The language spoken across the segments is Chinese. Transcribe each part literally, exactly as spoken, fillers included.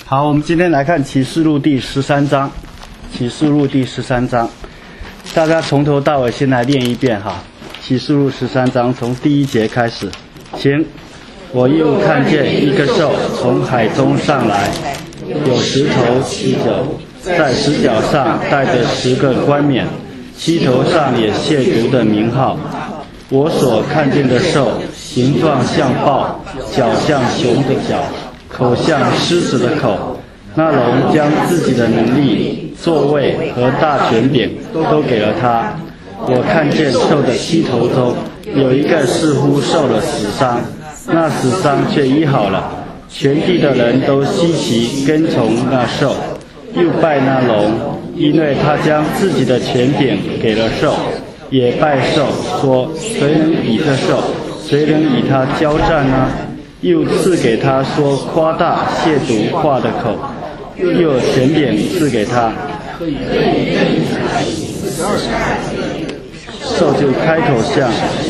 好，我们今天来看启示录第十三章。启示录第十三章，大家从头到尾先来练一遍哈。启示录十三章从第一节开始，请。我又看见一个兽从海中上来，有十头七角，在十角上带着十个冠冕，七头上也亵渎的名号。我所看见的兽，形状像豹，脚像熊的脚，口像狮子的口。那龙将自己的能力、座位和大权柄都给了他。我看见兽的七头中有一个似乎受了死伤，那死伤却医好了。全地的人都稀奇跟从那兽，又拜那龙，因为他将自己的权柄给了兽，也拜兽，说谁能比这兽，谁能与他交战呢？又赐给他说夸大亵渎话的口，又有权柄赐给他。兽就开口向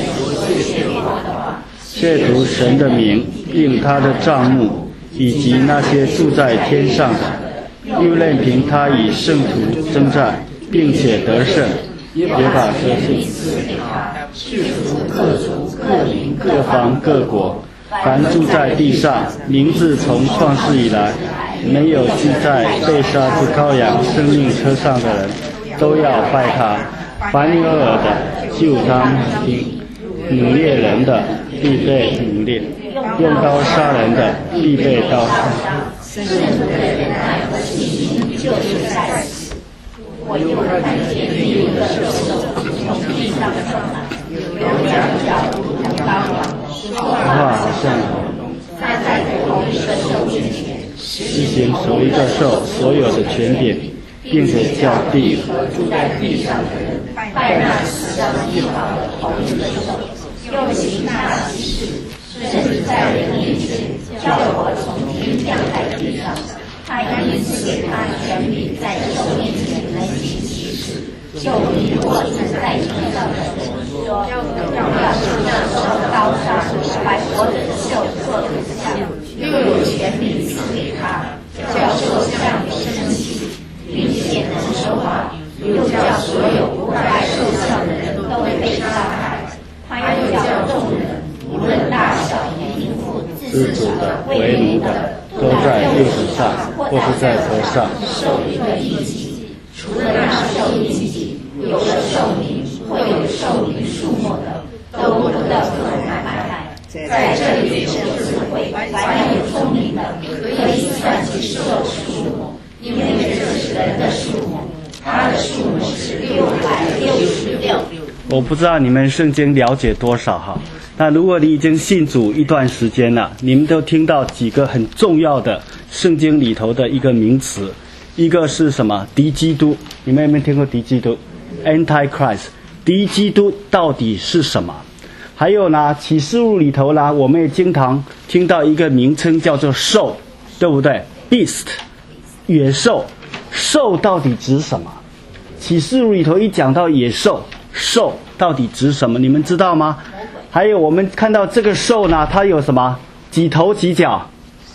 亵渎神的名，并他的帐幕，以及那些住在天上的，又任凭他与圣徒征战，并且得胜，也把这信赐给他，去除各族、各民、各方、各国，凡住在地上，名字从创世以来没有记在被杀之羔羊生命册上的人，都要拜他。凡有耳的，就当听。掳掠人的，必被掳掠；用刀杀人的，必被刀杀。 圣徒的忍耐和信心就是在此。我又看见另一个兽从地上上来，有两脚如同羔羊，说话好像龙。他在同一个兽面前施行属一个兽所有的权柄，并且叫地和住在地上的人拜那死伤医好的同一个兽，又行那奇事，甚至在人面前叫我从天降在地上。他因赐给他权柄在兽面前能行奇事，就迷惑正在地上的人，说要使那受刀杀、还活着的兽做的像，又有权柄赐给他，叫兽向你生气，并且能说话，又叫所有不拜兽像的人都会被杀害。他又叫众人，无论大小、贫富、自主的、为奴的，都在右手上或是在头上受一个印记。除了那受印记，有了寿命或有寿命数目的，都不得可买卖。在这里有智慧，凡有聪明的，可以算计兽的数目，因为这是人的数目，他的数目是六百六十六。 我不知道你们圣经了解多少哈，那如果你已经信主一段时间了，你们都听到几个很重要的圣经里头的一个名词，一个是什么？敌基督。你们有没有听过敌基督 ？Antichrist。敌基督到底是什么？还有呢，启示录里头呢，我们也经常听到一个名称叫做兽，对不对 ？Beast， 野兽。兽到底指什么？启示录里头一讲到野兽，兽到底指什么？你们知道吗？还有我们看到这个兽呢，它有什么？几头几脚？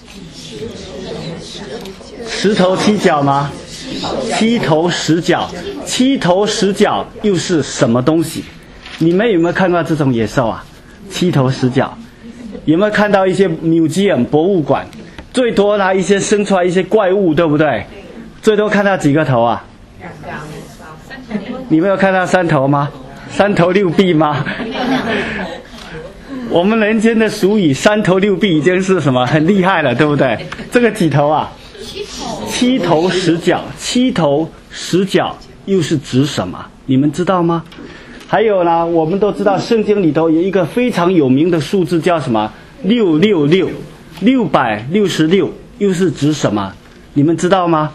十头七脚吗？七头十脚。七头十脚又是什么东西？你们有没有看到这种野兽啊？七头十脚。有没有看到一些 museum 博物馆？最多呢一些生出来一些怪物，对不对？最多看到几个头啊？你们有看到三头吗？三头六臂吗？我们人间的俗语三头六臂已经是什么很厉害了，对不对？这个几头啊？七头十脚。七头十脚又是指什么？你们知道吗？还有呢，我们都知道圣经里头有一个非常有名的数字叫什么？六六六，六百六十六又是指什么？你们知道吗？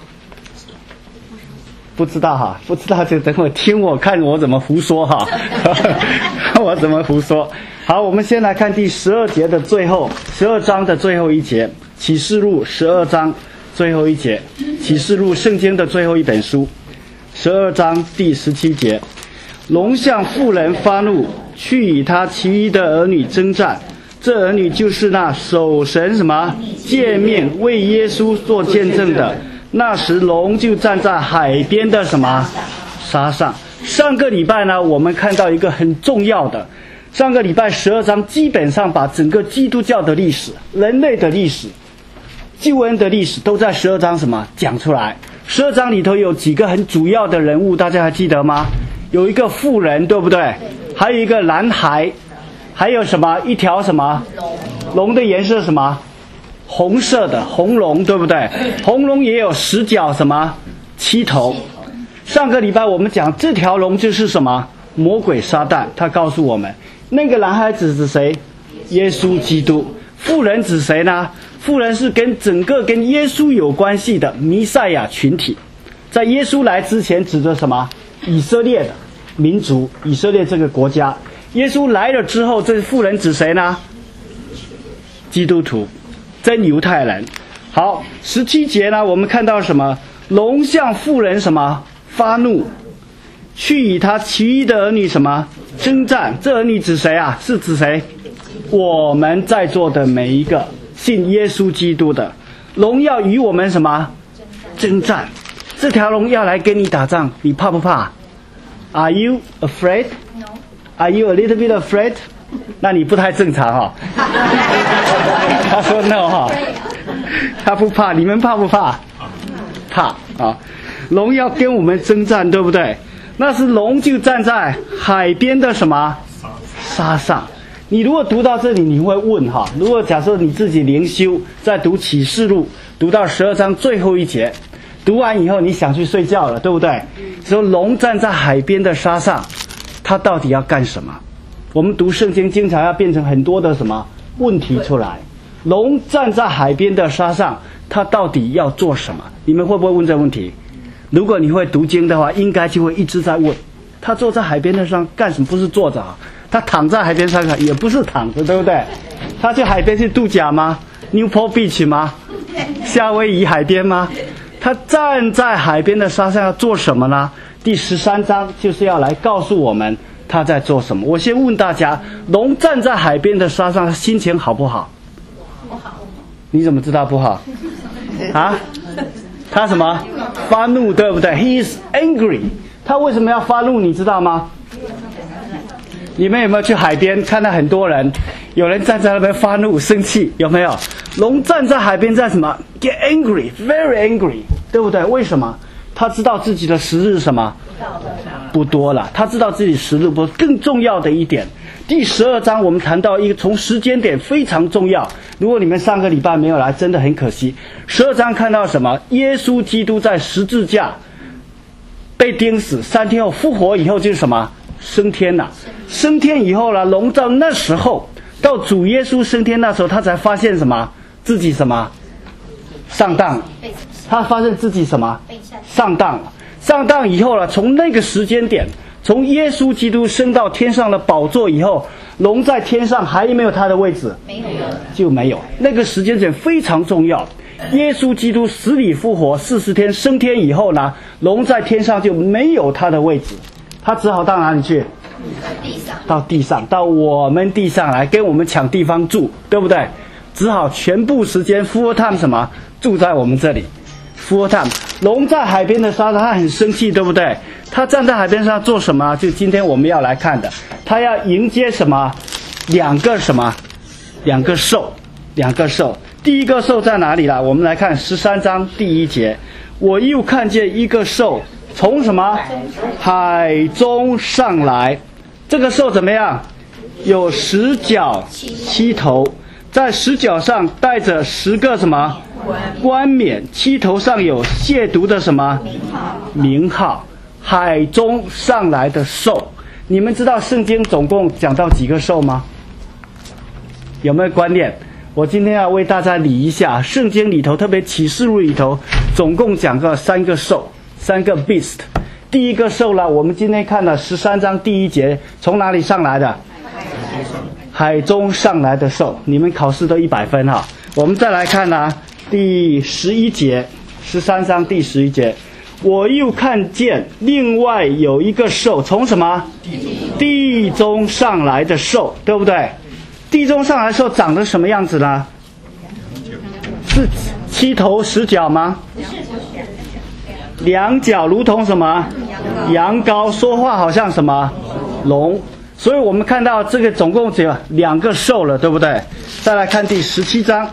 不知道哈，不知道就等会听我看我怎么胡说哈，我怎么胡说。好，我们先来看第十二节的最后，十二章的最后一节，启示录十二章最后一节，启示录圣经的最后一本书，十二章第十七节，龙向妇人发怒，去与他其余的儿女征战， 这儿女就是那守神什么诫命为耶稣做见证的。那时龙就站在海边的什么沙上。上个礼拜呢，我们看到一个很重要的，上个礼拜十二章基本上把整个基督教的历史、人类的历史、救恩的历史都在十二章什么讲出来。十二章里头有几个很主要的人物，大家还记得吗？有一个妇人，对不对？还有一个男孩，还有什么？一条什么龙的颜色什么？红色的红龙，对不对？红龙也有十角什么七头。上个礼拜我们讲这条龙就是什么？魔鬼撒旦。他告诉我们，那个男孩子指谁？耶稣基督。妇人指谁呢？妇人是跟整个跟耶稣有关系的弥赛亚群体。在耶稣来之前指着什么？以色列的民族，以色列这个国家。耶稣来了之后，这妇人指谁呢？基督徒，真犹太人。好，十七节呢，我们看到什么？龙向妇人什么发怒，去与他其余的儿女什么征战。这儿女指谁啊？是指谁？我们在座的每一个信耶稣基督的。龙要与我们什么征战？这条龙要来跟你打仗，你怕不怕？ Are you afraid? No. Are you a little bit afraid? 那你不太正常哈、哦。他说 no 哈、哦，他不怕，你们怕不怕？怕啊！龙要跟我们征战，对不对？那是龙就站在海边的什么沙上。你如果读到这里，你会问哈，如果假设你自己灵修，在读启示录，读到十二章最后一节，读完以后你想去睡觉了，对不对？说龙站在海边的沙上，它到底要干什么？我们读圣经经常要变成很多的什么问题出来。龙站在海边的沙上，它到底要做什么？你们会不会问这个问题？如果你会读经的话，应该就会一直在问，他坐在海边的上干什么？不是坐着啊，他躺在海边上也不是躺着，对不对？他去海边去度假吗？ Newport Beach 吗？夏威夷海边吗？他站在海边的沙上要做什么呢？第十三章就是要来告诉我们他在做什么。我先问大家，龙站在海边的沙上，心情好不好？ 不好。 你怎么知道不好？啊？他什么？发怒，对不对？ He is angry。他为什么要发怒？你知道吗？你们有没有去海边看到很多人，有人站在那边发怒、生气，有没有？龙站在海边在什么 ？Get angry, very angry， 对不对？为什么？他知道自己的时日什么？不多了。他知道自己时日不多。更重要的一点，第十二章我们谈到一个从时间点非常重要。如果你们上个礼拜没有来，真的很可惜。十二章看到什么？耶稣基督在十字架被钉死，三天后复活以后就是什么？升天了。升天以后呢，龙到那时候，到主耶稣升天那时候，他才发现什么？自己什么？上当。他发现自己什么？上当了。上当以后呢，从那个时间点，从耶稣基督升到天上的宝座以后，龙在天上还有没有他的位置？ 没有， 就没有。那个时间点非常重要。耶稣基督死里复活，四十天升天以后呢，龙在天上就没有他的位置，他只好到哪里去？ 地上， 到地上，到我们地上来跟我们抢地方住，对不对？只好全部时间 full time 什么住在我们这里 full time。龙在海边的沙上，他很生气，对不对？他站在海边上做什么？就今天我们要来看的，他要迎接什么？两个什么？两个兽，两个兽。第一个兽在哪里了？我们来看十三章第一节，我又看见一个兽从什么海中上来。这个兽怎么样？有十角七头，在十角上带着十个什么冠冕，七头上有亵渎的什么名号。海中上来的兽，你们知道圣经总共讲到几个兽吗？有没有观念？我今天要为大家理一下，圣经里头，特别启示录里头，总共讲个三个兽，三个 beast。第一个兽呢，我们今天看了十三章第一节，从哪里上来的？海中上来的兽。你们考试都一百分哈。我们再来看呢、啊，第十一节，十三章第十一节，我又看见另外有一个兽，从什么？地中上来的兽，对不对？ 地中上来的兽长得什么样子呢？是七头十角吗？两脚如同什么？羊羔。说话好像什么？龙。所以我们看到这个总共只有两个兽了，对不对？再来看第十七章。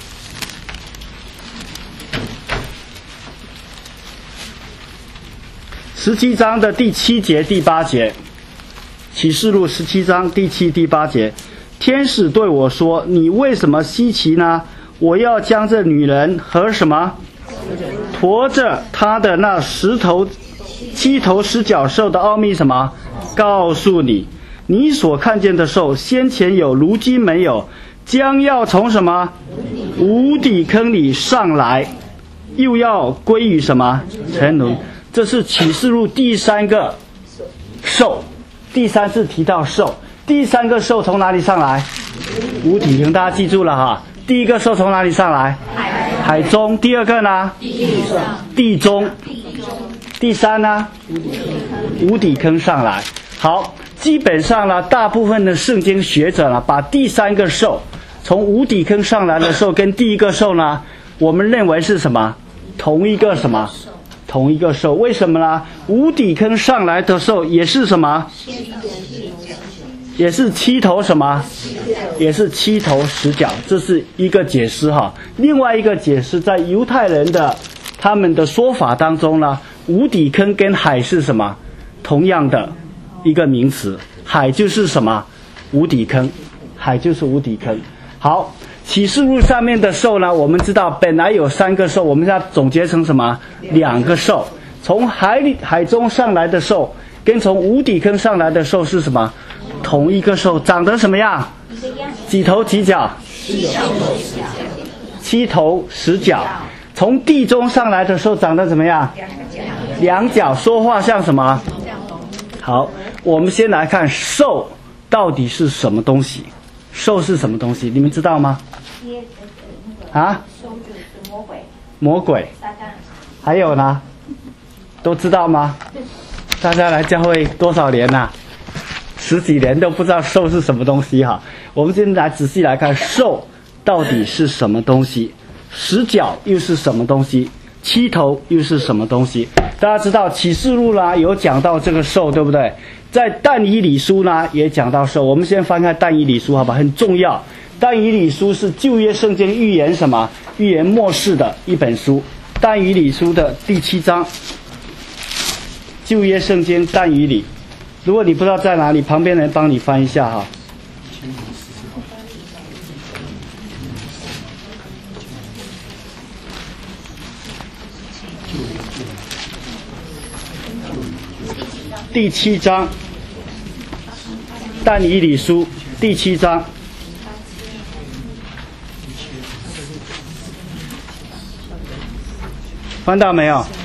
十七章的第七节、第八节，启示录十七章第七、第八节，天使对我说：“你为什么稀奇呢？我要将这女人和什么驮着她的那十头、七头十角兽的奥秘什么告诉你。你所看见的兽，先前有，如今没有，将要从什么无底坑里上来，又要归于什么沉沦。”这是启示录第三个兽，第三次提到兽，第三个兽从哪里上来？无底坑，大家记住了哈。第一个兽从哪里上来？海中。第二个呢？地中。第三呢？无底坑上来。好，基本上呢，大部分的圣经学者呢，把第三个兽从无底坑上来的兽跟第一个兽呢，我们认为是什么？同一个什么？同一个兽。为什么呢？无底坑上来的兽也是什么？也是七头什么？也是七头十角。这是一个解释哈。另外一个解释，在犹太人的他们的说法当中呢，无底坑跟海是什么？同样的一个名词。海就是什么？无底坑。海就是无底坑。好，启示录上面的兽呢，我们知道本来有三个兽，我们要总结成什么？两个兽。从海里海中上来的兽跟从无底坑上来的兽是什么？同一个兽。长得什么样？几头几角？七头十角。从地中上来的兽长得怎么样？两角。说话像什么？好，我们先来看兽到底是什么东西。兽是什么东西？你们知道吗？啊？魔鬼。魔鬼。还有呢？都知道吗？大家来教会多少年了？十几年都不知道兽是什么东西哈。我们现在来仔细来看兽到底是什么东西，十角又是什么东西，七头又是什么东西？大家知道启示录啦有讲到这个兽，对不对？在但以理书呢也讲到兽。我们先翻开但以理书好吧，很重要。但以理书是旧约圣经预言什么？预言末世的一本书。但以理书的第七章，旧约圣经但以理。如果你不知道在哪里，旁边人帮你翻一下哈。第七章，但以理书第七章，翻到没有？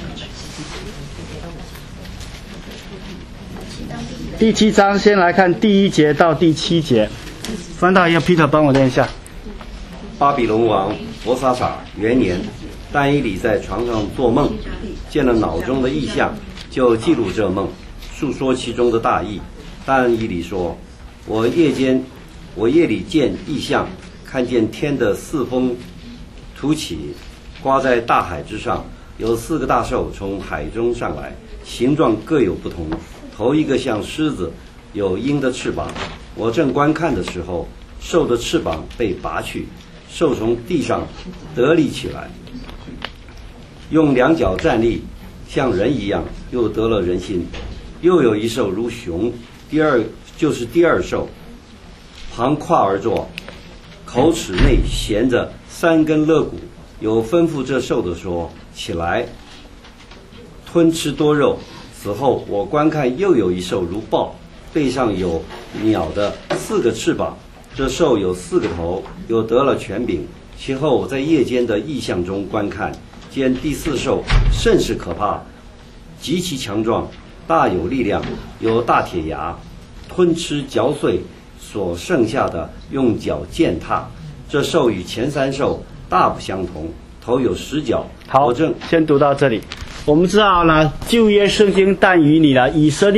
第七章先来看第一节到第七节，翻到要 Peter 帮我念一下。 巴比伦王伯沙撒元年，但以理在床上做梦，见了脑中的异象，就记录这梦，述说其中的大意。但以理说：“我夜间，我夜里见异象，看见天的四风突起，刮在大海之上，有四个大兽从海中上来，形状各有不同。头一个像狮子，有鹰的翅膀。我正观看的时候，兽的翅膀被拔去，兽从地上得立起来，用两脚站立，像人一样，又得了人心。又有一兽如熊，第二就是第二兽，旁跨而坐，口齿内衔着三根肋骨。有吩咐这兽的说：起来，吞吃多肉。此后我观看，又有一兽如豹，背上有鸟的四个翅膀。这兽有四个头，又得了权柄。其后我在夜间的异象中观看，见第四兽甚是可怕，极其强壮，大有力量，有大铁牙，吞吃嚼碎所剩下的，用脚践踏。这兽与前三兽大不相同，头有十角。 好，我正先读到这里。我们知道呢，旧约圣经但以理呢，以色列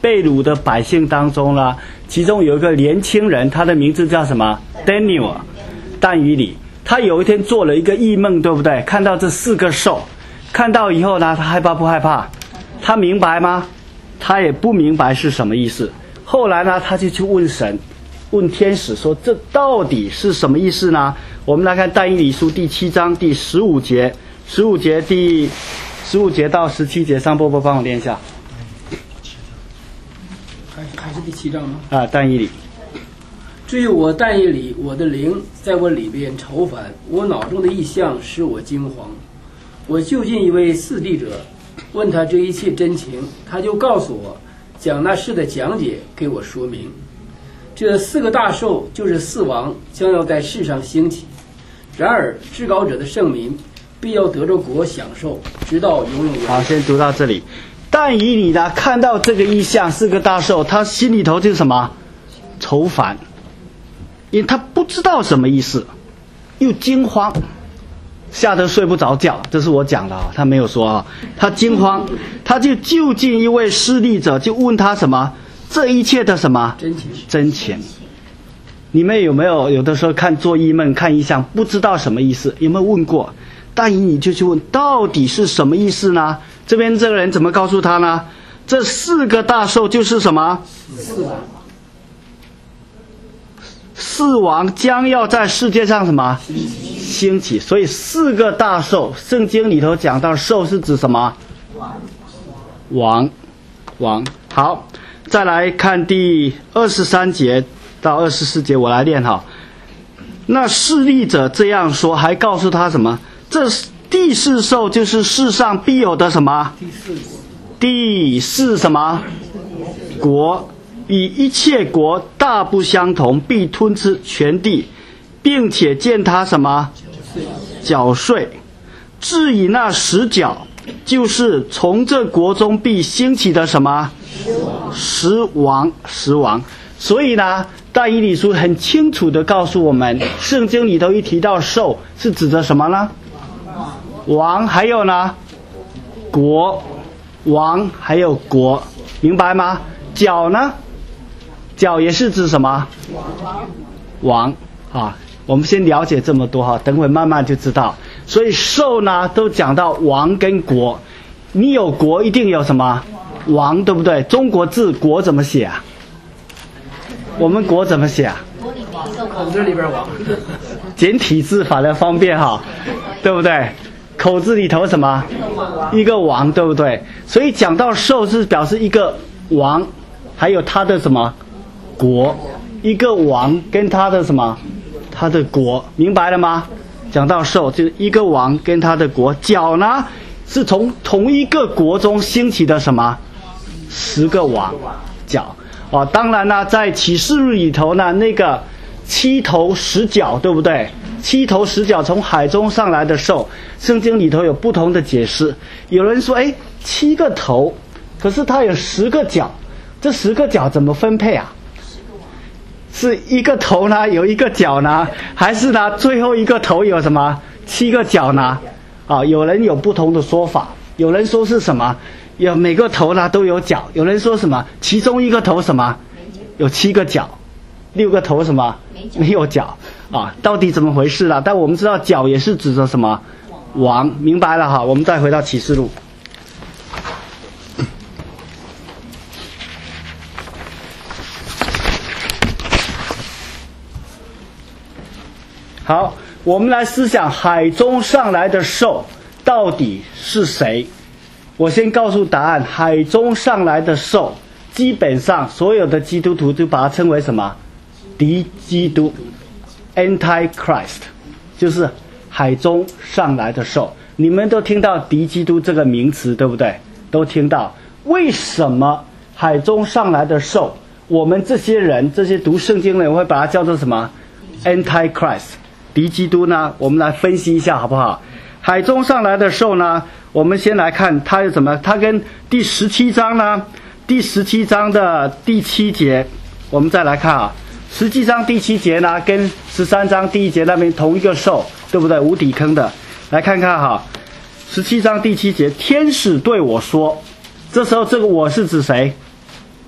被掳的百姓当中呢，其中有一个年轻人，他的名字叫什么 ？Daniel， 但以理。他有一天做了一个异梦，对不对？看到这四个兽，看到以后呢，他害怕不害怕？他明白吗？他也不明白是什么意思。后来呢，他就去问神，问天使说：“这到底是什么意思呢？”我们来看但以理书第七章第十五节，十五节第十五节到十七节，上波波帮我念一下。 还还是第七章吗？ 啊，但以理。 至于我但以理，我的灵在我里边愁烦，我脑中的意象使我惊惶。我就近一位四地者，问他这一切真情，他就告诉我，将那事的讲解给我说明。这四个大兽就是四王，将要在世上兴起。然而至高者的圣民必要得着国享受，直到永永远远。 好，先读到这里。但以理呢，看到这个意象，四个大兽，他心里头就是什么？愁烦。因为他不知道什么意思，又惊慌，吓得睡不着觉。这是我讲的啊，他没有说啊。他惊慌，他就就近一位施利者，就问他什么？这一切的什么？ 真情。 真情。你们有没有有的时候看做异梦、看异象，不知道什么意思？有没有问过？但以理就去问，到底是什么意思呢？这边这个人怎么告诉他呢？这四个大兽就是什么？ 四王。 四王将要在世界上什么兴起？所以四个大兽，圣经里头讲到兽是指什么？王，王。好，再来看第二十三节到二十四节，我来念哈。那势利者这样说，还告诉他什么？这第四兽就是世上必有的什么？ 第四国。 第四什么国？与一切国大不相同，必吞吃全地，并且见他什么缴税。至于那十角，就是从这国中必兴起的什么十王，十王。所以呢，但以理书很清楚地告诉我们，圣经里头一提到兽，是指的什么呢？王，还有呢国，王还有国，明白吗？角呢？角也是指什么？王啊，我们先了解这么多哈，等会慢慢就知道。所以兽呢，都讲到王跟国。你有国，一定有什么王，对不对？中国字国怎么写啊？我们国怎么写啊？ 口字里边王。 简体字反而方便哈，对不对？口字里头什么？一个王，对不对？所以讲到兽是表示一个王，还有他的什么？国，一个王跟他的什么？他的国，明白了吗？讲到兽，就是一个王跟他的国。角呢，是从同一个国中兴起的什么？十个王角。哦，当然呢，在启示录里头呢，那个七头十角，对不对？七头十角从海中上来的兽，圣经里头有不同的解释。有人说，哎，七个头，可是它有十个角，这十个角怎么分配啊？是一个头呢，有一个角呢，还是呢最后一个头有什么七个角呢？啊，有人有不同的说法。有人说是什么？有每个头呢都有角。有人说什么？其中一个头什么？有七个角，六个头什么？没有角。啊，到底怎么回事啦？但我们知道角也是指着什么？王，明白了哈。我们再回到启示录。好，我们来思想海中上来的兽到底是谁？我先告诉答案，海中上来的兽，基本上所有的基督徒就把它称为什么？敌基督 ，Antichrist， 就是海中上来的兽。你们都听到敌基督这个名词，对不对？都听到。为什么海中上来的兽，我们这些人，这些读圣经的人会把它叫做什么 ？Antichrist。敌基督呢，我们来分析一下好不好？海中上来的兽呢，我们先来看它有什么？它跟第十七章呢，第十七章的第七节，我们再来看啊。十七章第七节呢，跟十三章第一节那边同一个兽，对不对？无底坑的，来看看哈。十七章第七节，天使对我说，这时候这个我是指谁？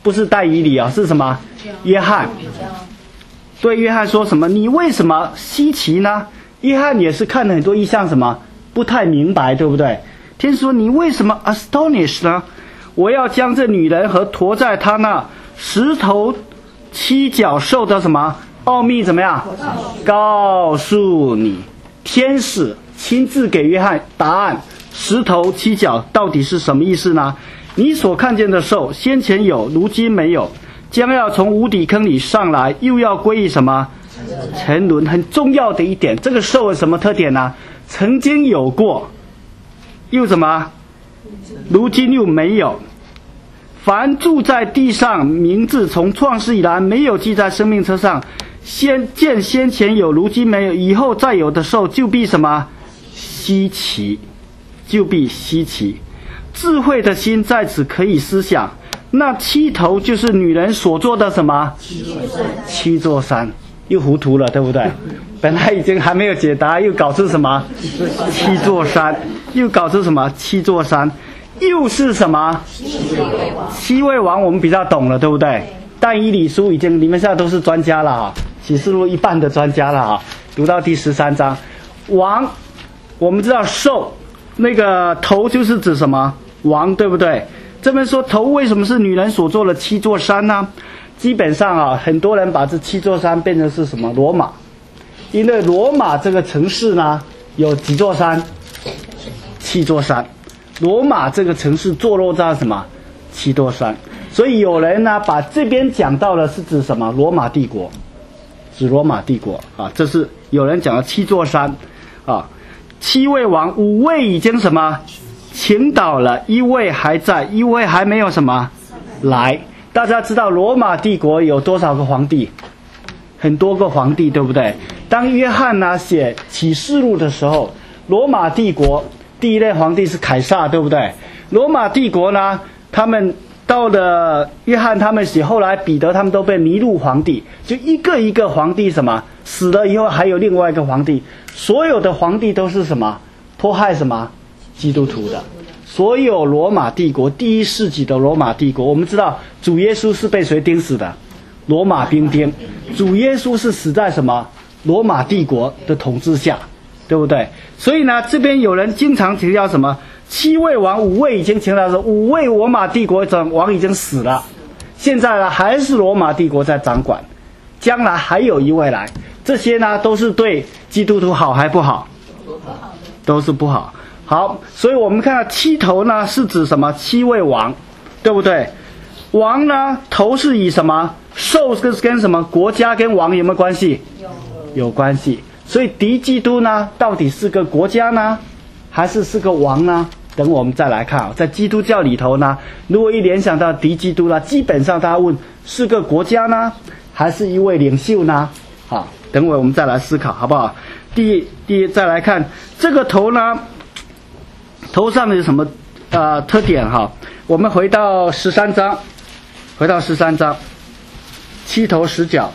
不是但以理啊，是什么？约翰。对约翰说什么？你为什么稀奇呢？约翰也是看了很多异象，什么不太明白，对不对？天使说你为什么 astonish 呢？我要将这女人和驮在她那十头七脚兽的什么奥秘怎么样？告诉你。天使亲自给约翰答案，十头七脚到底是什么意思呢？你所看见的兽，先前有，如今没有，将要从无底坑里上来，又要归于什么？沉沦。很重要的一点，这个兽有什么特点呢？曾经有过，又什么？如今又没有。凡住在地上，名字从创世以来没有记在生命册上，先见先前有，如今没有，以后再有的兽，就必什么？稀奇，就必稀奇。智慧的心在此可以思想，那七头就是女人所做的什么？七座山。又糊涂了，对不对？本来已经还没有解答，又搞出什么？七座山，又搞出什么？七座山，又是什么？七位王，我们比较懂了，对不对？但以理书已经，你们现在都是专家了哈，启示录一半的专家了哈。读到第十三章，王，我们知道兽，那个头就是指什么？王，对不对？这边说头为什么是女人所做的七座山呢？基本上啊，很多人把这七座山变成是什么？罗马，因为罗马这个城市呢，有几座山？七座山。罗马这个城市坐落在什么？七座山。所以有人呢，把这边讲到的是指什么？罗马帝国，指罗马帝国啊。这是有人讲的七座山啊。七位王，五位已经什么？倾倒了，一位还在，一位还没有什么来。大家知道罗马帝国有多少个皇帝？很多个皇帝，对不对？当约翰呢写启示录的时候，罗马帝国第一任皇帝是凯撒，对不对？罗马帝国呢，他们到了约翰他们写，后来彼得他们都被尼禄皇帝，就一个一个皇帝什么死了以后，还有另外一个皇帝，所有的皇帝都是什么迫害什么基督徒的。所有罗马帝国第一世纪的罗马帝国，我们知道主耶稣是被谁钉死的？罗马兵丁。主耶稣是死在什么？罗马帝国的统治下，对不对？所以呢，这边有人经常提到什么？七位王，五位已经提到说，五位罗马帝国的王已经死了，现在呢还是罗马帝国在掌管，将来还有一位来。这些呢都是对基督徒好还不好？都是不好。好，所以我们看到七头呢是指什么？七位王，对不对？王呢头是以什么？兽跟跟什么国家跟王有没有关系？有，有关系。所以敌基督呢到底是个国家呢，还是是个王呢？等我们再来看啊，在基督教里头呢，如果一联想到敌基督呢，基本上大家问是个国家呢，还是一位领袖呢？好，等会我们再来思考，好不好？第第一，再来看这个头呢。头上有什么呃特点哈？我们回到十三章，回到十三章，七头十脚。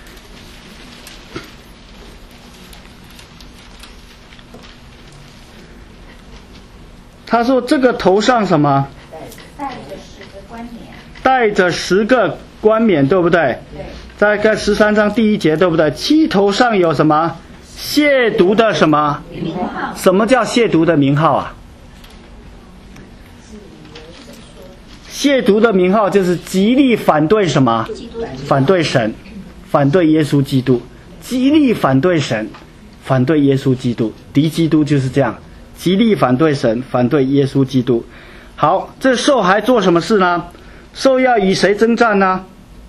他说这个头上什么？ 带着十个冠冕。 带着十个冠冕，对不对？对。再看十三章第一节，对不对？七头上有什么？亵渎的什么？名号。什么叫亵渎的名号啊？亵渎的名号就是极力反对什么？反对神，反对耶稣基督，极力反对神，反对耶稣基督，敌基督就是这样，极力反对神，反对耶稣基督。好，这兽还做什么事呢？兽要与谁征战呢？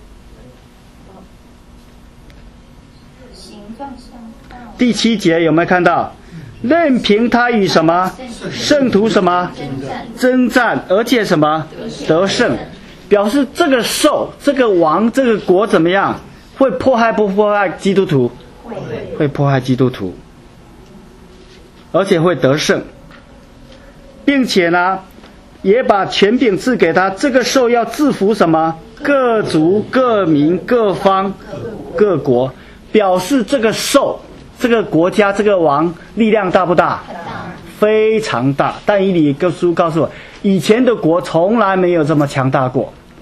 第七节有没有看到？任凭他与什么圣徒什么征战，而且什么得胜，表示这个兽、这个王、这个国怎么样？会迫害不迫害基督徒？会，会迫害基督徒，而且会得胜，并且呢，也把权柄赐给他。这个兽要制服什么？各族、各民、各方、各国，表示这个兽。这个国家这个王力量大不大？非常大。但以理书告诉我，以前的国从来没有这么强大过。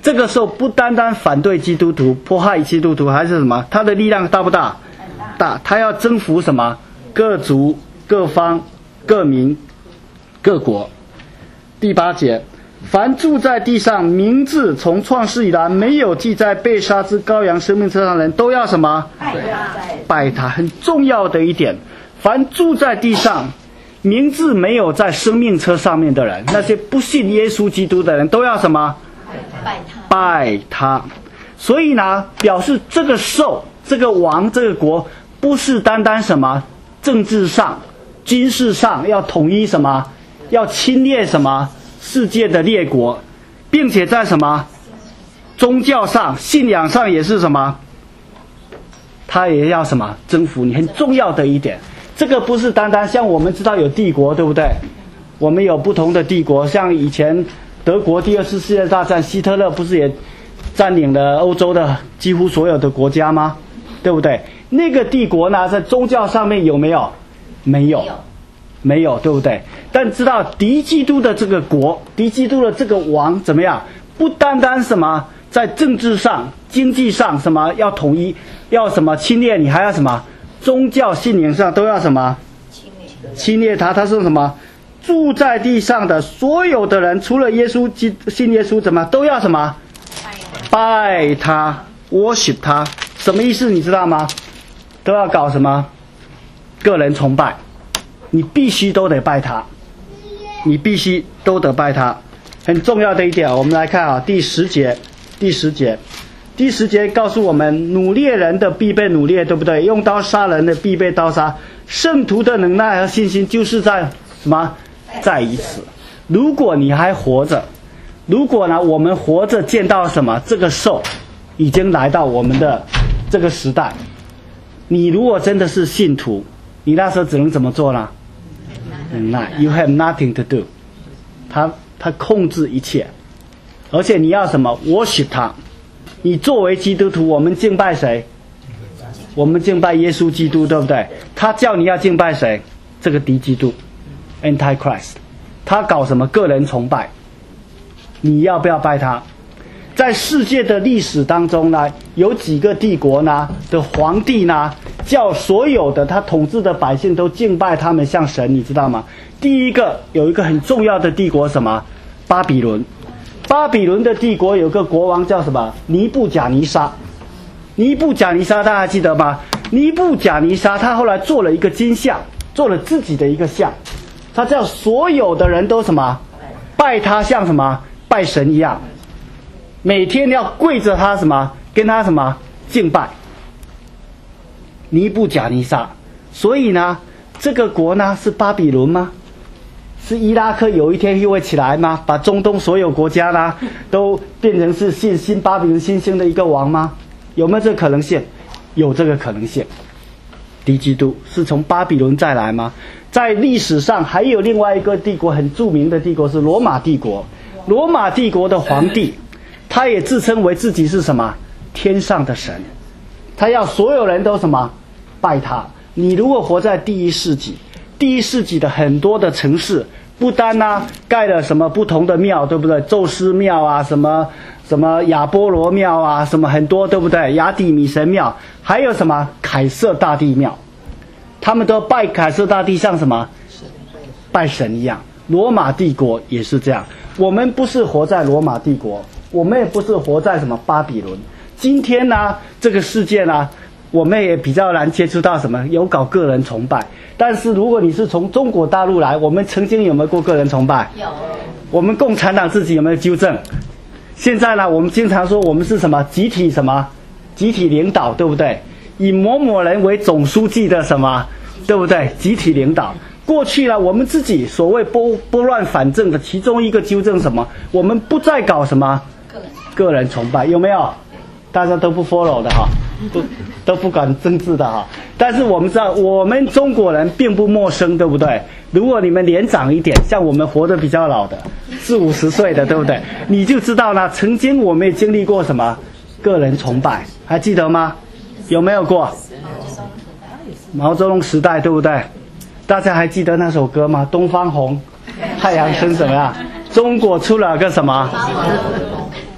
这个时候不单单反对基督徒、迫害基督徒，还是什么？他的力量大不大？大。他要征服什么？各族、各方、各民、各国。第八节，凡住在地上，名字从创世以来没有记在被杀之羔羊生命册上的人，都要什么？ 拜他。 拜他。很重要的一点，凡住在地上，名字没有在生命册上面的人，那些不信耶稣基督的人，都要什么？ 拜他。 拜他。所以呢，表示这个兽、这个王、这个国，不是单单什么政治上、军事上要统一什么，要侵略什么世界的列国，并且在什么宗教上、信仰上也是什么，他也要什么征服你。很重要的一点，这个不是单单像我们知道有帝国，对不对？我们有不同的帝国，像以前德国第二次世界大战，希特勒不是也占领了欧洲的几乎所有的国家吗？对不对？那个帝国呢，在宗教上面有没有？没有，没有，对不对？但知道敌基督的这个国，敌基督的这个王怎么样？不单单什么在政治上、经济上什么要统一，要什么侵略你，还要什么宗教信仰上都要什么侵略他。他说什么？住在地上的所有的人，除了耶稣信耶稣，怎么都要什么？拜他 ，worship 他。什么意思？你知道吗？都要搞什么？个人崇拜，你必须都得拜他，你必须都得拜他。很重要的一点，我们来看啊，第十节，第十节，第十节告诉我们，努猎人的必被努猎，对不对？用刀杀人的必被刀杀。圣徒的能耐和信心就是在什么？在于此。如果你还活着，如果呢，我们活着见到什么？这个兽已经来到我们的这个时代。你如果真的是信徒，你那时候只能怎么做呢？忍耐。You have nothing to do。他他控制一切，而且你要什么 ？worship 他。你作为基督徒，我们敬拜谁？我们敬拜耶稣基督，对不对？他叫你要敬拜谁？这个敌基督 ，Antichrist。他搞什么个人崇拜？你要不要拜他？在世界的历史当中呢，有几个帝国呢的皇帝呢，叫所有的他统治的百姓都敬拜他们像神，你知道吗？第一个有一个很重要的帝国，什么？巴比伦。巴比伦的帝国有个国王叫什么？尼布甲尼撒。尼布甲尼撒大家记得吗？尼布甲尼撒他后来做了一个金像，做了自己的一个像，他叫所有的人都什么？拜他像什么？拜神一样。每天要跪着他什么？跟他什么敬拜。尼布甲尼撒。所以呢，这个国呢是巴比伦吗？是伊拉克有一天又会起来吗？把中东所有国家呢都变成是新新巴比伦新兴的一个王吗？有没有这个可能性？有这个可能性。敌基督是从巴比伦再来吗？在历史上还有另外一个帝国很著名的帝国是罗马帝国。罗马帝国的皇帝，他也自称为自己是什么？天上的神。他要所有人都什么？拜他。你如果活在第一世纪，第一世纪的很多的城市，不单啊盖了什么不同的庙，对不对？宙斯庙啊，什么什么亚波罗庙啊，什么很多，对不对？亚底米神庙，还有什么凯瑟大帝庙，他们都拜凯瑟大帝像什么？拜神一样。罗马帝国也是这样。我们不是活在罗马帝国，我们也不是活在什么巴比伦。今天呢，这个世界呢，我们也比较难接触到什么有搞个人崇拜。但是如果你是从中国大陆来，我们曾经有没有过个人崇拜？ 有。 我们共产党自己有没有纠正？现在呢，我们经常说我们是什么集体什么集体领导，对不对？以某某人为总书记的什么，对不对？集体领导。过去呢，我们自己所谓拨拨乱反正的其中一个纠正什么？我们不再搞什么个人个人崇拜，有没有？大家都不 follow 的哈，都都不管政治的哈。但是我们知道，我们中国人并不陌生，对不对？如果你们年长一点，像我们活得比较老的，四五十岁的，对不对？你就知道呢，曾经我们也经历过什么个人崇拜，还记得吗？有没有过？毛泽东时代，对不对？大家还记得那首歌吗？东方红，太阳升什么呀？中国出了个什么？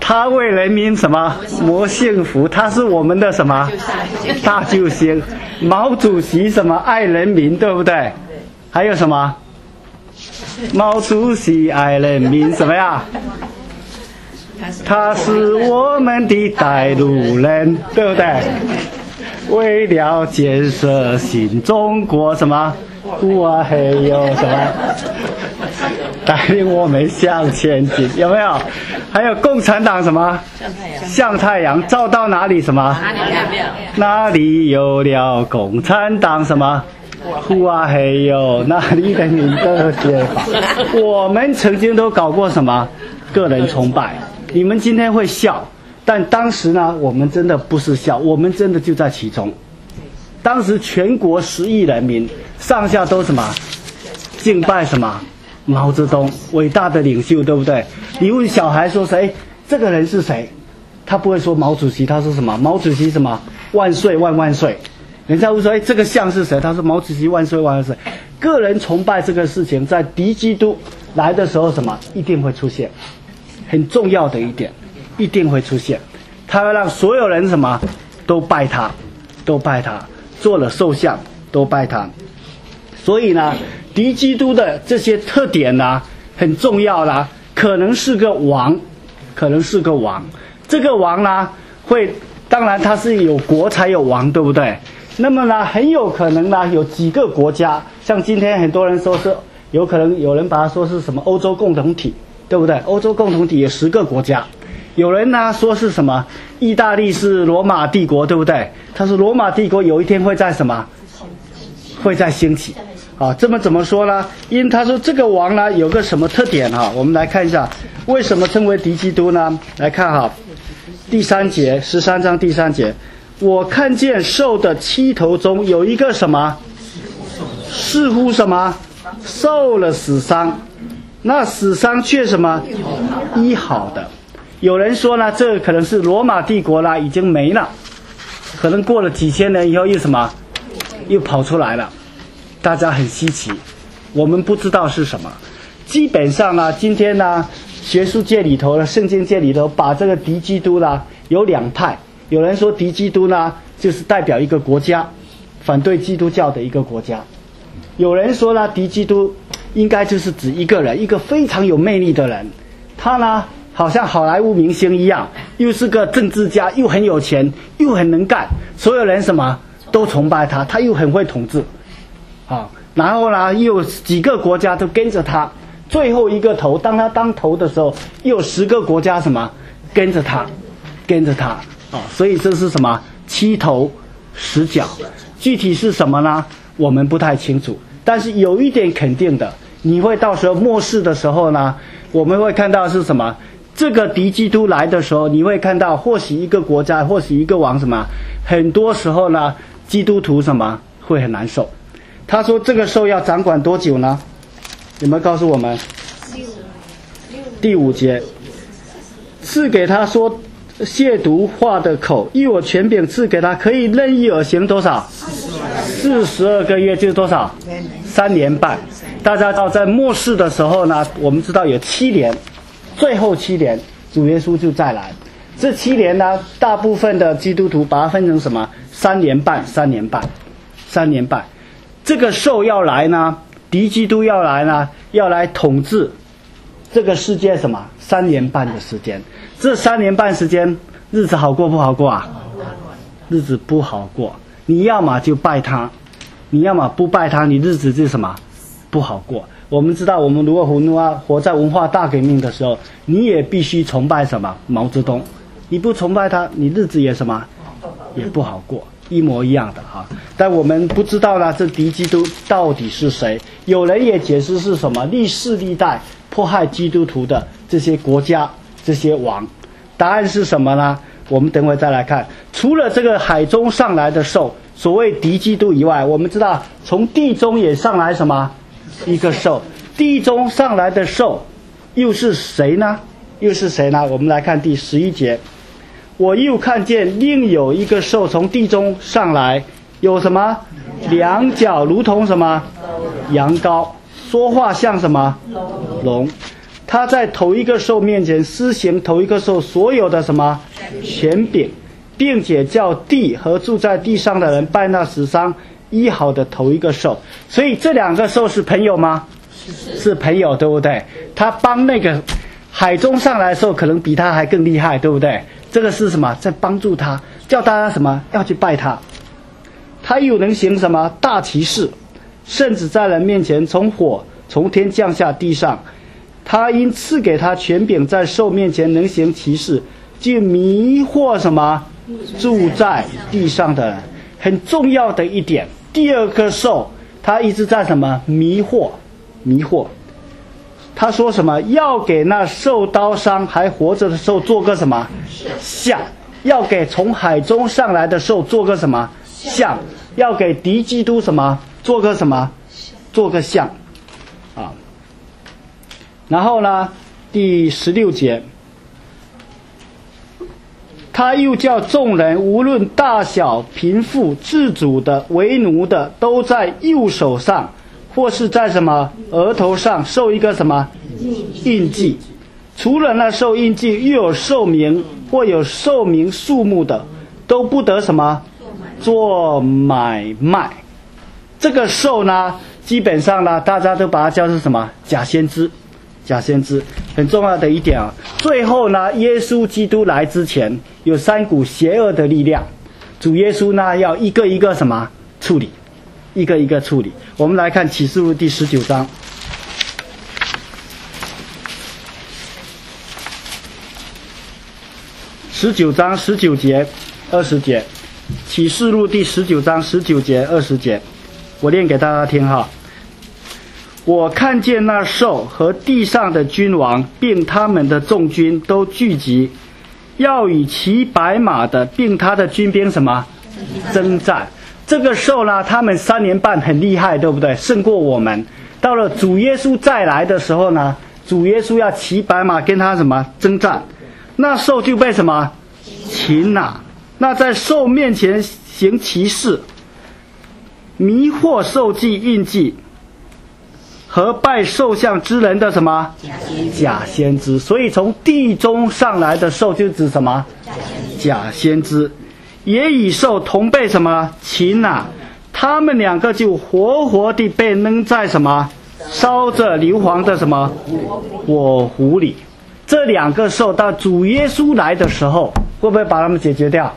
他为人民什么谋幸福，他是我们的什么大救星。毛主席什么爱人民，对不对？还有什么？毛主席爱人民什么呀？他是我们的带路人，对不对？为了建设新中国，什么？我还有什么？带领我们向前进，有没有？还有共产党什么？向太阳，向太阳照到哪里什么？哪里有哪里有了共产党什么？我还有哪里的民的解放？我们曾经都搞过什么？个人崇拜。你们今天会笑，但当时呢，我们真的不是笑，我们真的就在其中。当时全国十亿人民上下都什么？敬拜什么？毛泽东，伟大的领袖，对不对？你问小孩说谁？这个人是谁？他不会说毛主席，他说什么？毛主席什么？万岁万万岁！人家会说，哎，这个像是谁？他说毛主席万岁万万岁！个人崇拜这个事情，在敌基督来的时候，什么一定会出现，很重要的一点，一定会出现。他会让所有人什么都拜他，都拜他，做了兽像都拜他。所以呢，敌基督的这些特点呢，很重要啦。可能是个王，可能是个王。这个王呢，会当然他是有国才有王，对不对？那么呢，很有可能呢，有几个国家，像今天很多人说是有可能有人把它说是什么欧洲共同体，对不对？欧洲共同体有十个国家。有人呢说是什么意大利是罗马帝国，对不对？他说罗马帝国有一天会在什么？会在兴起。啊，这么怎么说呢？因为他说这个王呢有个什么特点哈、啊？我们来看一下，为什么称为敌基督呢？来看哈，第三节，十三章第三节，我看见兽的七头中有一个什么？似乎什么？受了死伤，那死伤却什么？医好的。有人说呢，这可能是罗马帝国啦，已经没了，可能过了几千年以后又什么？又跑出来了。大家很稀奇，我们不知道是什么。基本上呢，今天呢，学术界里头呢，圣经界里头，把这个敌基督呢有两派。有人说敌基督呢，就是代表一个国家，反对基督教的一个国家。有人说呢，敌基督应该就是指一个人，一个非常有魅力的人。他呢，好像好莱坞明星一样，又是个政治家，又很有钱，又很能干，所有人什么都崇拜他，他又很会统治。啊，然后呢，又有几个国家都跟着他，最后一个头，当他当头的时候，又有十个国家什么跟着他，跟着他啊，所以这是什么七头十脚，具体是什么呢？我们不太清楚，但是有一点肯定的，你会到时候末世的时候呢，我们会看到是什么？这个敌基督来的时候，你会看到或许一个国家，或许一个王什么，很多时候呢，基督徒什么会很难受。他说这个兽要掌管多久呢？有没有告诉我们？第五节，赐给他说亵渎话的口，依我权柄赐给他，可以任意而行多少？四十二个月就是多少？三年半。大家知道在末世的时候呢，我们知道有七年，最后七年主耶稣就再来。这七年呢，大部分的基督徒把它分成什么？三年半，三年半，三年半。这个兽要来呢，敌基督要来呢，要来统治这个世界什么？三年半的时间。这三年半时间，日子好过不好过啊？日子不好过。你要么就拜他，你要么不拜他，你日子就什么？不好过。我们知道，我们如果活活在文化大革命的时候，你也必须崇拜什么？毛泽东。你不崇拜他，你日子也什么？也不好过。一模一样的哈，但我们不知道呢，这敌基督到底是谁？有人也解释是什么历世历代迫害基督徒的这些国家、这些王。答案是什么呢？我们等会再来看。除了这个海中上来的兽，所谓敌基督以外，我们知道从地中也上来什么一个兽，地中上来的兽又是谁呢？又是谁呢？我们来看第十一节。我又看见另有一个兽从地中上来，有什么？两脚如同什么？羊羔，说话像什么？龙。 他在头一个兽面前施行头一个兽所有的什么权柄，并且叫地和住在地上的人拜那死伤医好的头一个兽。所以这两个兽是朋友吗？是，是朋友，对不对？他帮那个海中上来的时候，可能比他还更厉害，对不对？这个是什么？在帮助他，叫大家什么要去拜他。他又能行什么大奇事，甚至在人面前从火从天降下地上。他因赐给他权柄，在兽面前能行奇事，就迷惑什么住在地上的人。很重要的一点，第二个兽他一直在什么迷惑迷惑。他说什么？要给那受刀伤还活着的兽做个什么像？要给从海中上来的兽做个什么像？要给敌基督什么做个什么做个像啊？然后呢，第十六节，他又叫众人无论大小贫富自主的为奴的，都在右手上或是在什么额头上受一个什么印记。除了那受印记又有寿名或有寿名数目的，都不得什么做买卖。这个寿呢，基本上呢，大家都把它叫是什么假先知。假先知很重要的一点啊。最后呢，耶稣基督来之前，有三股邪恶的力量，主耶稣呢要一个一个什么处理，一个一个处理。我们来看启示录第十九章，十九章十九节、二十节，启示录第十九章十九节、二十节，我念给大家听哈。我看见那兽和地上的君王，并他们的众军都聚集，要与骑白马的，并他的军兵什么征战。这个兽呢，他们三年半很厉害，对不对？胜过我们。到了主耶稣再来的时候呢，主耶稣要骑白马跟他什么征战，那兽就被什么擒拿。那在兽面前行奇事，迷惑兽祭印记和拜兽像之人的什么假先知。所以从地中上来的兽就指什么假先知，也与兽同被什么擒拿，他们两个就活活地被扔在什么烧着硫磺的什么火湖里。这两个兽到主耶稣来的时候，会不会把他们解决掉？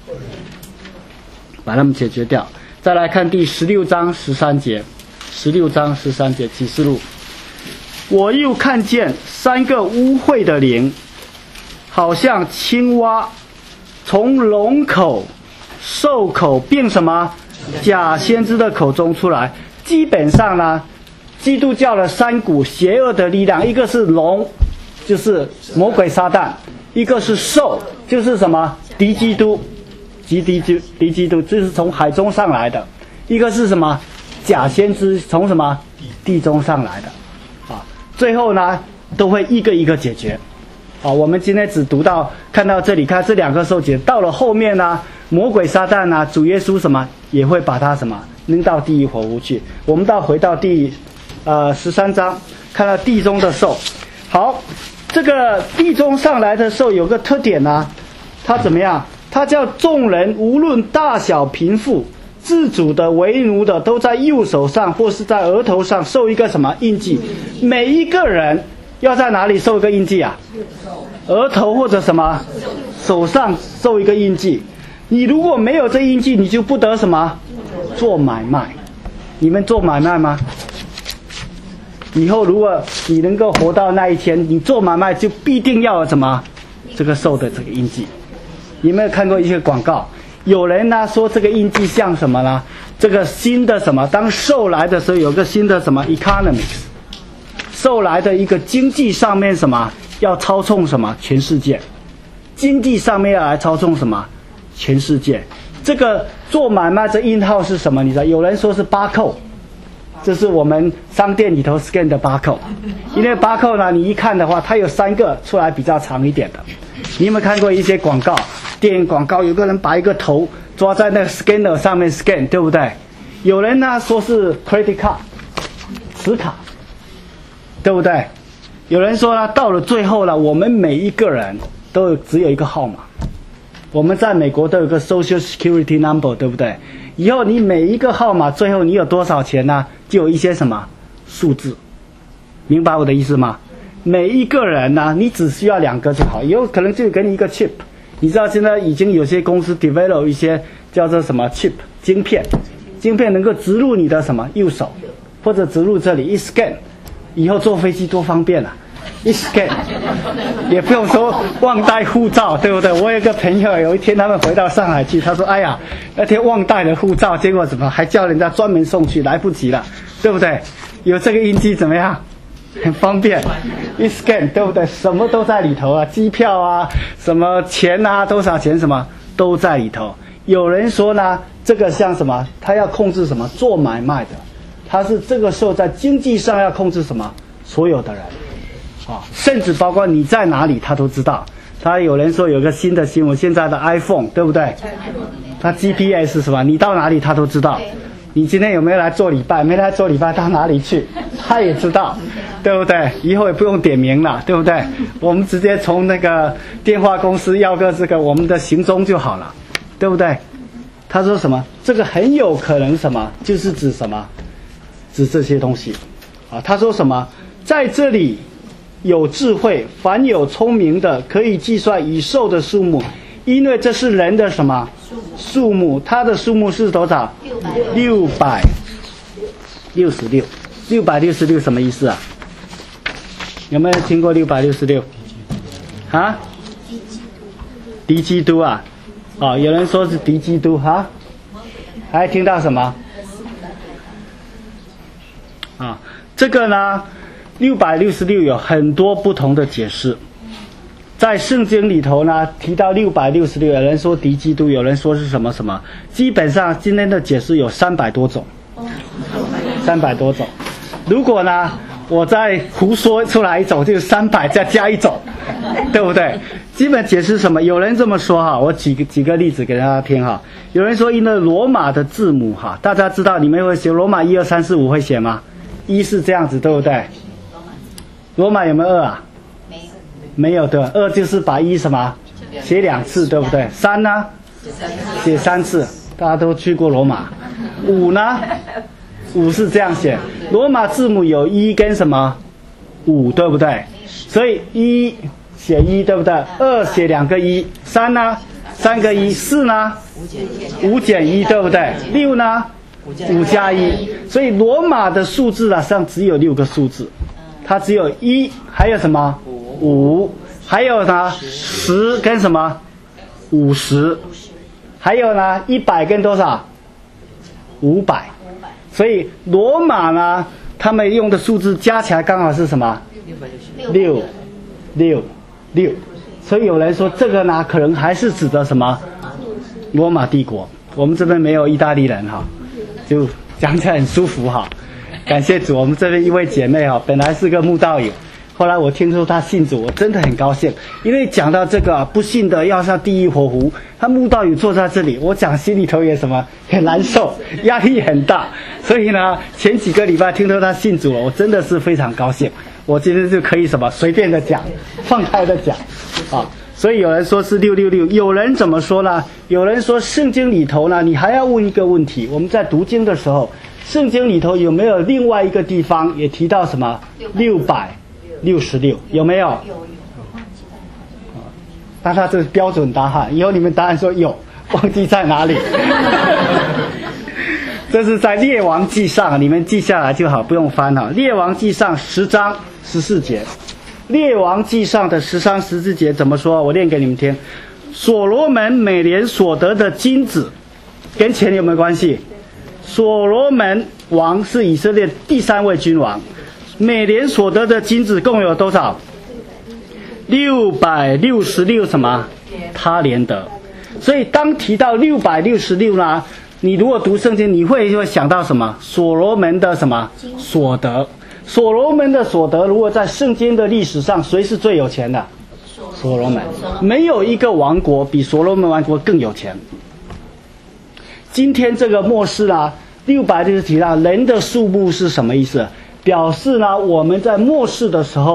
把他们解决掉。再来看第十六章十三节，十六章十三节启示录，我又看见三个污秽的灵，好像青蛙，从龙口、兽口并什么假先知的口中出来。基本上呢，基督教的三股邪恶的力量，一个是龙，就是魔鬼撒旦；一个是兽，就是什么敌基督，敌敌基敌基督，这是从海中上来的；一个是什么假先知，从什么地中上来的。啊，最后呢，都会一个一个解决。啊，我们今天只读到看到这里，看这两个受解。到了后面呢，魔鬼撒旦呢，主耶稣什么也会把他什么扔到地狱火湖去。我们到回到第呃十三章，看到地中的兽。好，这个地中上来的兽有个特点呢、啊，它怎么样？它叫众人无论大小贫富，自主的为奴的，都在右手上或是在额头上受一个什么印记。每一个人要在哪里受一个印记啊？额头或者什么手上受一个印记。你如果没有这印记，你就不得什么做买卖。你们做买卖吗？以后如果你能够活到那一天，你做买卖就必定要有什么这个兽的这个印记。你有没有看过一些广告？有人呢说这个印记像什么呢？这个新的什么？当兽来的时候，有个新的什么 economics， 兽来的一个经济上面什么要操纵什么全世界，经济上面要来操纵什么全世界。这个做买卖这印号是什么？你知道？有人说是巴扣，这是我们商店里头 scan 的巴扣。因为巴扣呢，你一看的话，它有三个出来比较长一点的。你有没有看过一些广告？电影广告，有个人把一个头抓在那个 scanner 上面 scan， 对不对？有人呢说是 credit card， 磁卡，对不对？ 有人说呢，到了最后呢，我们每一个人都有只有一个号码。我们在美国都有个 Social Security Number， 对不对？以后你每一个号码最后你有多少钱呢？就有一些什么数字，明白我的意思吗？每一个人呢，你只需要两个就好，以后可能就给你一个 chip。你知道现在已经有些公司 develop 一些叫做什么 chip 晶片，晶片能够植入你的什么右手，或者植入这里一 scan， 以后坐飞机多方便啊！一 scan 也不用说忘带护照，对不对？我有一个朋友，有一天他们回到上海去，他说：“哎呀，那天忘带了护照，结果怎么还叫人家专门送去，来不及了，对不对？有这个印机怎么样？很方便，一 scan 对不对？什么都在里头啊，机票啊，什么钱啊，多少钱什么都在里头。有人说呢，这个像什么？他要控制什么？做买卖的，他是这个时候在经济上要控制什么？所有的人。”啊，甚至包括你在哪里，他都知道。他有人说有个新的新闻，现在的 iPhone 对不对？它 G P S 是吧？你到哪里他都知道。你今天有没有来做礼拜？没来做礼拜到哪里去？他也知道，对不对？以后也不用点名了，对不对？我们直接从那个电话公司要个这个我们的行踪就好了，对不对？他说什么？这个很有可能什么？就是指什么？指这些东西。啊，他说什么？在这里。有智慧，凡有聪明的，可以计算蚁兽的数目，因为这是人的什么数目？它的数目是多少？六百六十六。六百六十六什么意思啊？有没有听过六百六十六？啊？敌基督啊？哦，有人说是敌基督哈？还听到什么？啊，这个呢？六百六十六有很多不同的解释，在圣经里头呢提到六百六十六，有人说敌基督，有人说是什么什么，基本上今天的解释有三百多种，三百多种。如果呢我再胡说出来一种，就是三百再加一种，对不对？基本解释什么？有人这么说哈，我举个几个例子给大家听哈。有人说因为罗马的字母哈，大家知道你们会写罗马一二三四五会写吗？一是这样子，对不对？罗马有没有二啊？没有，没有的。二就是把一什么写两次，对不对？三呢？写三次，大家都去过罗马。五呢？五是这样写。罗马字母有一跟什么？五，对不对？所以一写一，对不对？二写两个一，三呢？三个一，四呢？五减一，对不对？六呢？五加一。所以罗马的数字啊，上只有六个数字。它只有一，还有什么五，还有呢十跟什么五十，还有呢一百跟多少五百，所以罗马呢他们用的数字加起来刚好是什么六六六，所以有人说这个呢可能还是指的什么罗马帝国。我们这边没有意大利人哈，就讲起来很舒服哈。感谢主，我们这边一位姐妹哈，本来是个慕道友，后来我听说她信主，我真的很高兴。因为讲到这个不信的要上地狱火湖，她慕道友坐在这里，我讲心里头也什么很难受，压力很大。所以呢，前几个礼拜听说她信主了，我真的是非常高兴。我今天就可以什么随便的讲，放开的讲，啊。所以有人说是六六六，有人怎么说呢？有人说圣经里头呢，你还要问一个问题，我们在读经的时候。圣经里头有没有另外一个地方也提到什么六百六十六？有没有？有有。但他这是标准答案，以后你们答案说有，忘记在哪里。这是在列王记上，你们记下来就好，不用翻了。列王记上十章十四节，列王记上的十章十四节怎么说？我念给你们听。所罗门每年所得的金子，跟钱有没有关系？所罗门王是以色列第三位君王，每年所得的金子共有多少？六百六十六什么？他连得。所以当提到六百六十六呢，你如果读圣经，你会会想到什么？所罗门的什么所得？所罗门的所得，如果在圣经的历史上，谁是最有钱的？所罗门。没有一个王国比所罗门王国更有钱。今天这个末世呢，六百六十提到人的数目是什么意思？表示呢，我们在末世的时候，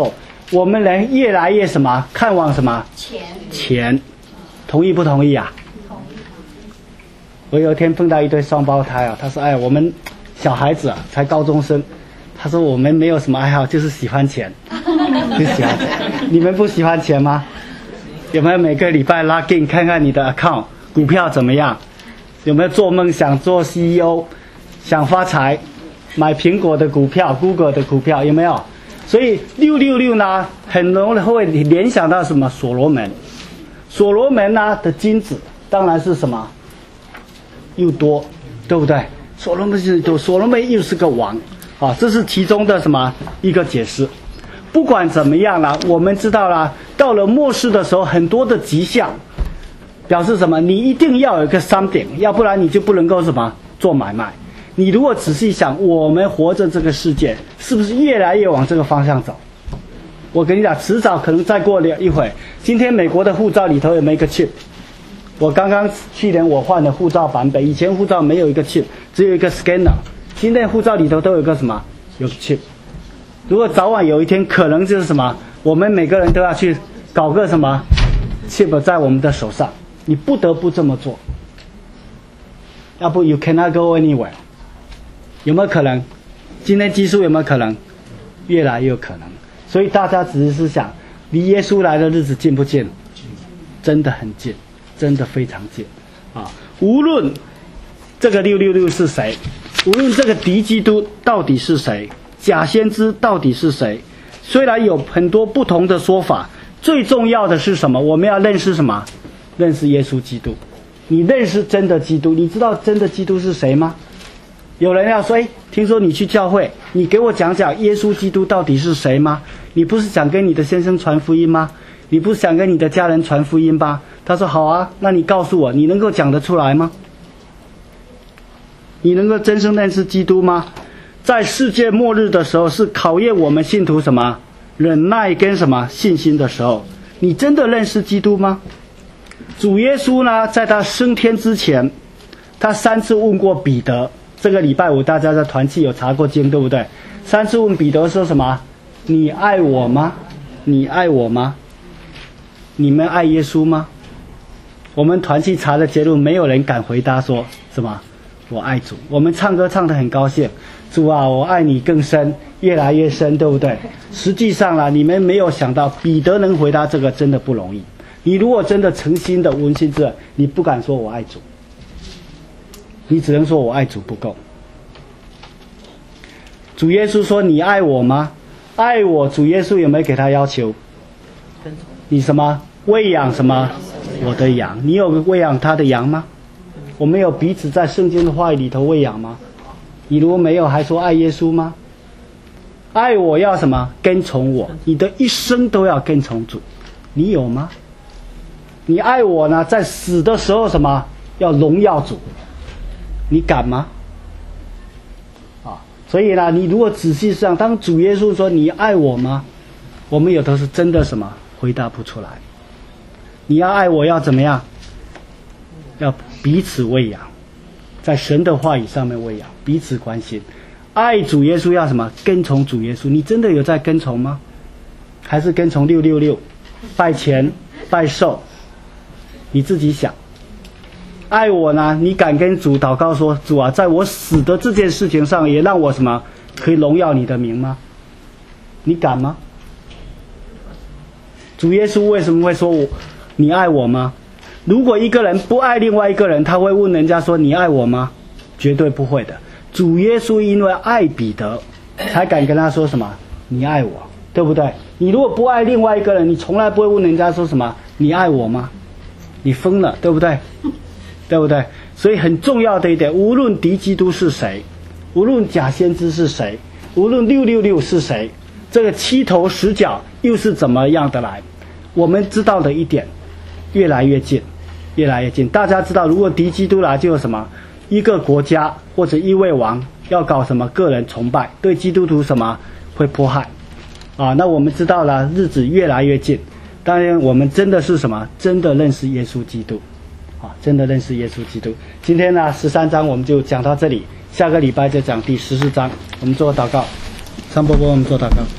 我们人越来越什么？看往什么？ 钱。 钱，同意不同意啊？ 同意。 我有一天碰到一对双胞胎啊，他说：“哎，我们小孩子啊，才高中生，他说我们没有什么爱好，就是喜欢钱，就喜欢钱。你们不喜欢钱吗？有没有每个礼拜 log in 看看你的 account 股票怎么样？有没有做梦想做 C E O， 想发财，买苹果的股票、Google 的股票有没有？所以六六六呢，很容易会联想到什么？所罗门，所罗门呢的金子当然是什么？又多，对不对？所罗门是多，所罗门又是个王啊，这是其中的什么一个解释。不管怎么样啦，我们知道啦，到了末世的时候，很多的迹象表示什么？你一定要有一个something，要不然你就不能够什么做买卖。你如果仔细想，我们活着这个世界是不是越来越往这个方向走？我跟你讲，迟早可能再过了一会，今天美国的护照里头有没有一个 chip？ 我刚刚去年我换的护照版本，以前护照没有一个 chip， 只有一个 scanner， 今天护照里头都有个什么？有个 chip。如果早晚有一天，可能就是什么？我们每个人都要去搞个什么 chip 在我们的手上，你不得不这么做，要不 you cannot go anywhere。有没有可能？今天技术有没有可能？越来越有可能。所以大家只是想，离耶稣来的日子近不近？真的很近，真的非常近啊！无论这个六六六是谁，无论这个敌基督到底是谁，假先知到底是谁，虽然有很多不同的说法，最重要的是什么？我们要认识什么？认识耶稣基督。你认识真的基督，你知道真的基督是谁吗？有人要说，哎，听说你去教会，你给我讲讲耶稣基督到底是谁吗？你不是想跟你的先生传福音吗？你不是想跟你的家人传福音吗？他说好啊，那你告诉我，你能够讲得出来吗？你能够真正认识基督吗？在世界末日的时候，是考验我们信徒什么忍耐跟什么信心的时候。你真的认识基督吗？主耶稣呢，在他升天之前，他三次问过彼得。这个礼拜五大家在团契有查过经，对不对？三次问彼得说什么？你爱我吗？你爱我吗？你们爱耶稣吗？我们团契查的结论，没有人敢回答说什么我爱主。我们唱歌唱得很高兴，主啊，我爱你更深，越来越深，对不对？实际上啦，你们没有想到，彼得能回答这个真的不容易。你如果真的诚心的扪心自问，你不敢说我爱主，你只能说我爱主不够。主耶稣说你爱我吗？爱我，主耶稣有没有给他要求？你什么喂养什么我的羊？你有喂养他的羊吗？我们有彼此在圣经的话语里头喂养吗？你如果没有，还说爱耶稣吗？爱我要什么？跟从我，你的一生都要跟从主。你有吗？你爱我呢，在死的时候什么？要荣耀主。你敢吗？啊，所以呢，你如果仔细想，当主耶稣说你爱我吗？我们有的是真的什么回答不出来。你要爱我要怎么样？要彼此喂养，在神的话语上面喂养，彼此关心。爱主耶稣要什么？跟从主耶稣。你真的有在跟从吗？还是跟从六六六，拜钱拜寿？你自己想。爱我呢？你敢跟主祷告说，主啊，在我死的这件事情上，也让我什么可以荣耀你的名吗？你敢吗？主耶稣为什么会说我你爱我吗？如果一个人不爱另外一个人，他会问人家说你爱我吗？绝对不会的。主耶稣因为爱彼得，才敢跟他说什么你爱我，对不对？你如果不爱另外一个人，你从来不会问人家说什么你爱我吗？你疯了，对不对？对不对？所以很重要的一点，无论敌基督是谁，无论假先知是谁，无论六六六是谁，这个七头十脚又是怎么样的来？我们知道的一点，越来越近，越来越近。大家知道，如果敌基督来，就有什么？一个国家或者一位王要搞什么个人崇拜，对基督徒什么会迫害啊？那我们知道了，日子越来越近。当然，我们真的是什么？真的认识耶稣基督。啊，真的认识耶稣基督。今天呢，十三章我们就讲到这里，下个礼拜就讲第十四章。我们做祷告，张伯伯，我们做祷告。